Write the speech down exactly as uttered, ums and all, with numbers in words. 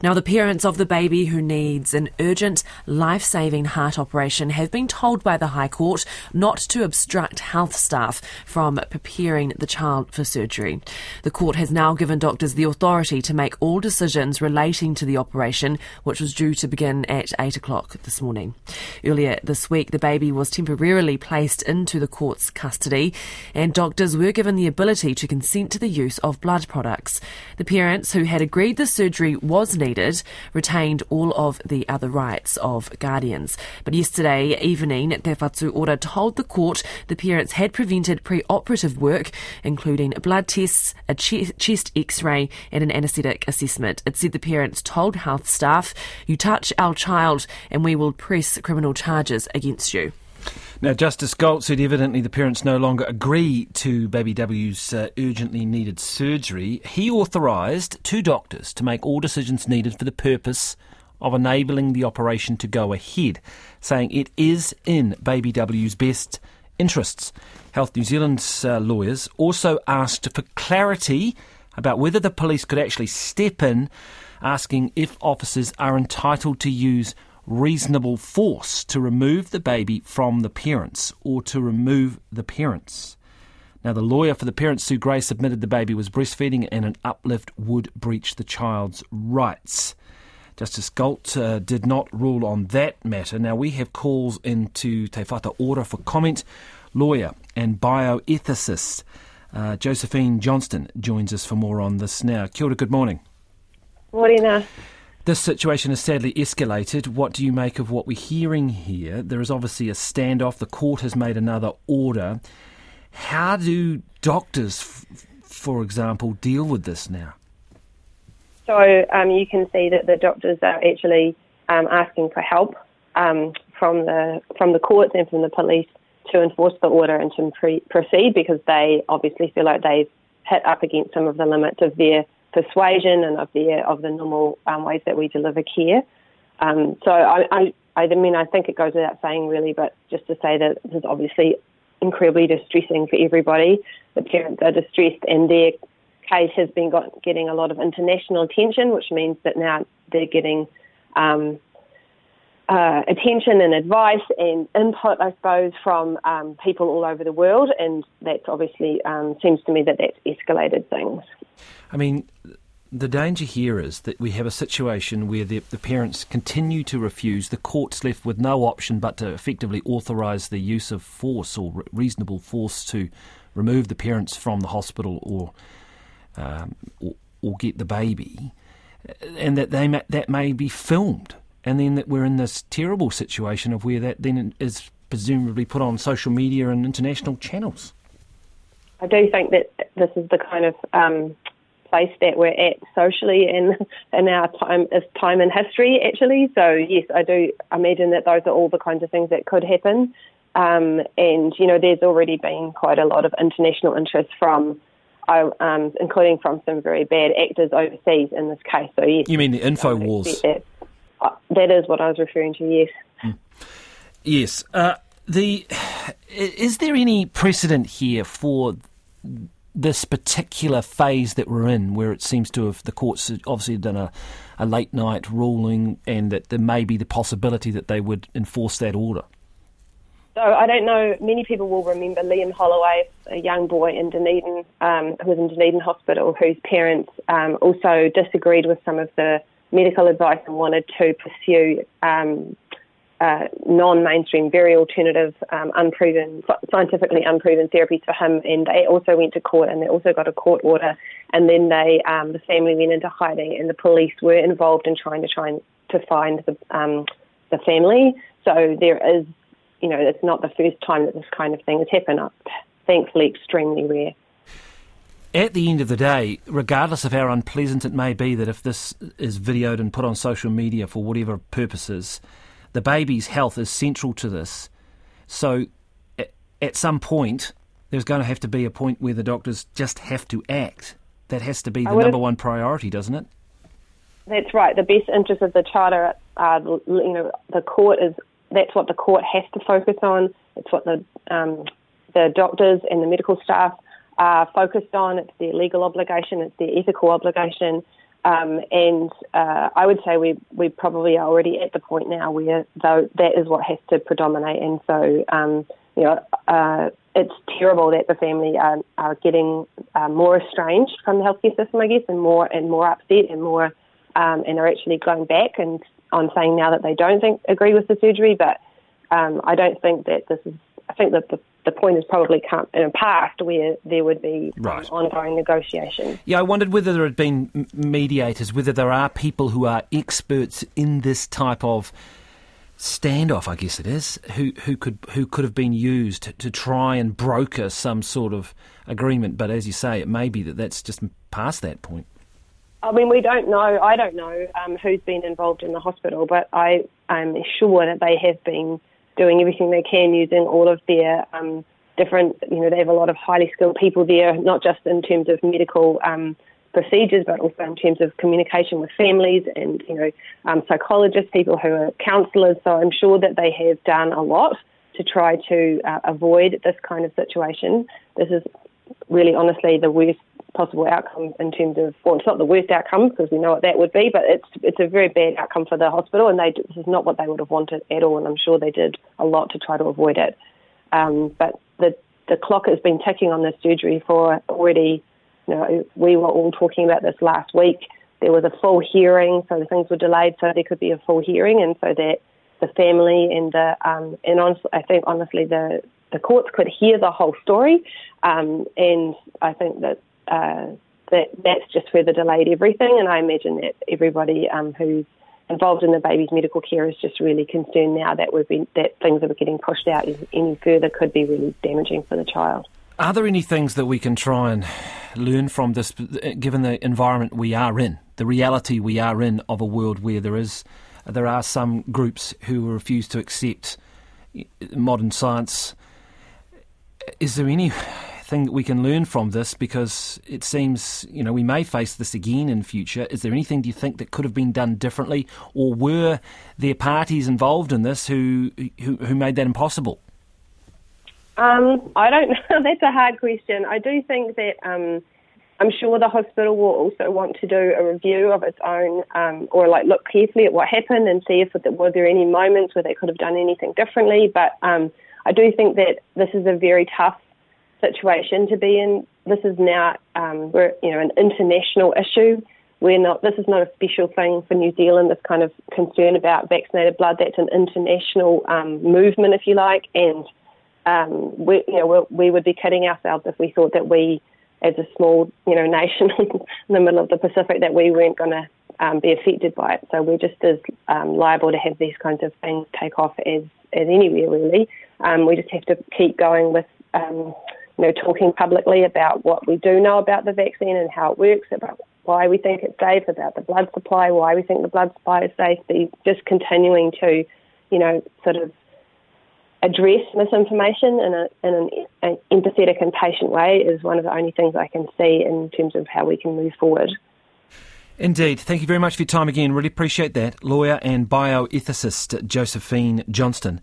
Now, the parents of the baby who needs an urgent, life-saving heart operation have been told by the High Court not to obstruct health staff from preparing the child for surgery. The court has now given doctors the authority to make all decisions relating to the operation, which was due to begin at eight o'clock this morning. Earlier this week, the baby was temporarily placed into the court's custody, and doctors were given the ability to consent to the use of blood products. The parents who had agreed the surgery was needed retained all of the other rights of guardians. But yesterday evening, Te Whatu Ora told the court the parents had prevented pre-operative work, including blood tests, a ch- chest x-ray and an anaesthetic assessment. It said the parents told health staff, "You touch our child and we will press criminal charges against you." Now, Justice Galt said evidently the parents no longer agree to baby W's uh, urgently needed surgery. He authorised two doctors to make all decisions needed for the purpose of enabling the operation to go ahead, saying it is in baby W's best interests. Health New Zealand's uh, lawyers also asked for clarity about whether the police could actually step in, asking if officers are entitled to use reasonable force to remove the baby from the parents or to remove the parents. Now, the lawyer for the parents, Sue Grace, admitted the baby was breastfeeding and an uplift would breach the child's rights. Justice Galt uh, did not rule on that matter. Now, we have calls into Te Whatu Ora for comment. Lawyer and bioethicist uh, Josephine Johnston joins us for more on this now. Kia ora, good morning. Morena. This situation has sadly escalated. What do you make of what we're hearing here? There is obviously a standoff. The court has made another order. How do doctors, f- for example, deal with this now? So um, you can see that the doctors are actually um, asking for help um, from the from the courts and from the police to enforce the order and to pre- proceed because they obviously feel like they've hit up against some of the limits of their persuasion and of the of the normal um, ways that we deliver care. Um, so I, I, I mean, I think it goes without saying really, but just to say that this is obviously incredibly distressing for everybody. The parents are distressed and their case has been got, getting a lot of international attention, which means that now they're getting um, uh, attention and advice and input, I suppose, from um, people all over the world, and that's obviously um, seems to me that that's escalated things. I mean, the danger here is that we have a situation where the, the parents continue to refuse. The court's left with no option but to effectively authorise the use of force or re- reasonable force to remove the parents from the hospital or, um, or or get the baby, and that they may, that may be filmed, and then that we're in this terrible situation of where that then is presumably put on social media and international channels. I do think that this is the kind of um, place that we're at socially in in our time is time in history, actually. So yes, I do imagine that those are all the kinds of things that could happen. Um, and you know, there's already been quite a lot of international interest from, um, including from some very bad actors overseas in this case. So yes, you mean the info wars? That. Uh, that is what I was referring to. Yes. Mm. Yes. Uh, the is there any precedent here for this particular phase that we're in, where it seems to have the courts obviously done a, a late night ruling, and that there may be the possibility that they would enforce that order? So I don't know, many people will remember Liam Holloway, a young boy in Dunedin, um, who was in Dunedin Hospital, whose parents um, also disagreed with some of the medical advice and wanted to pursue um, Uh, non-mainstream, very alternative, um, unproven, scientifically unproven therapies for him, and they also went to court, and they also got a court order, and then they, um, the family went into hiding, and the police were involved in trying to try and, to find the um, the family. So there is, you know, it's not the first time that this kind of thing has happened. Thankfully, extremely rare. At the end of the day, regardless of how unpleasant it may be, that if this is videoed and put on social media for whatever purposes, the baby's health is central to this. So at some point, there's going to have to be a point where the doctors just have to act. That has to be the number one priority, doesn't it? That's right. The best interests of the child are, uh, you know, the court is, that's what the court has to focus on. It's what the um, the doctors and the medical staff are focused on. It's their legal obligation. It's their ethical obligation. Um, and uh, I would say we we probably are already at the point now where though that is what has to predominate. And so, um, you know, uh, it's terrible that the family are, are getting uh, more estranged from the healthcare system, I guess, and more and more upset and more um, and are actually going back and on saying now that they don't think agree with the surgery. But um, I don't think that this is. I think that the The point is probably come in a past where there would be right. um, ongoing negotiation. Yeah, I wondered whether there had been mediators, whether there are people who are experts in this type of standoff, I guess it is, who, who could who could have been used to try and broker some sort of agreement. But as you say, it may be that that's just past that point. I mean, we don't know. I don't know um, who's been involved in the hospital, but I am sure that they have been doing everything they can using all of their um, different, you know, they have a lot of highly skilled people there, not just in terms of medical um, procedures, but also in terms of communication with families and, you know, um, psychologists, people who are counsellors. So I'm sure that they have done a lot to try to uh, avoid this kind of situation. This is really, honestly, the worst possible outcome in terms of, well, it's not the worst outcome because we know what that would be, but it's it's a very bad outcome for the hospital, and they this is not what they would have wanted at all, and I'm sure they did a lot to try to avoid it. Um, but the the clock has been ticking on this surgery for already, you know, we were all talking about this last week. There was a full hearing, so the things were delayed so there could be a full hearing, and so that the family and the, um, and honestly, I think honestly the, the courts could hear the whole story, um, and I think that Uh, that that's just further delayed everything, and I imagine that everybody um, who's involved in the baby's medical care is just really concerned now that we've been that things that are getting pushed out any further could be really damaging for the child. Are there any things that we can try and learn from this, given the environment we are in, the reality we are in of a world where there is there are some groups who refuse to accept modern science? Is there any thing that we can learn from this, because it seems, you know, we may face this again in future? Is there anything, do you think, that could have been done differently, or were there parties involved in this who who, who made that impossible? Um, I don't know. That's a hard question. I do think that um, I'm sure the hospital will also want to do a review of its own, um, or like look carefully at what happened and see if it, were there any moments where they could have done anything differently. But um, I do think that this is a very tough situation to be in. This is now um, we're you know an international issue. We're not. This is not a special thing for New Zealand. This kind of concern about vaccinated blood. That's an international um, movement, if you like. And um, we you know we, we would be kidding ourselves if we thought that we, as a small you know nation in the middle of the Pacific, that we weren't going to um, be affected by it. So we're just as um, liable to have these kinds of things take off as as anywhere really. Um, we just have to keep going with. Um, You know, talking publicly about what we do know about the vaccine and how it works, about why we think it's safe, about the blood supply, why we think the blood supply is safe, be just continuing to, you know, sort of address misinformation in, a, in an, an empathetic and patient way is one of the only things I can see in terms of how we can move forward. Indeed. Thank you very much for your time again. Really appreciate that. Lawyer and bioethicist Josephine Johnston.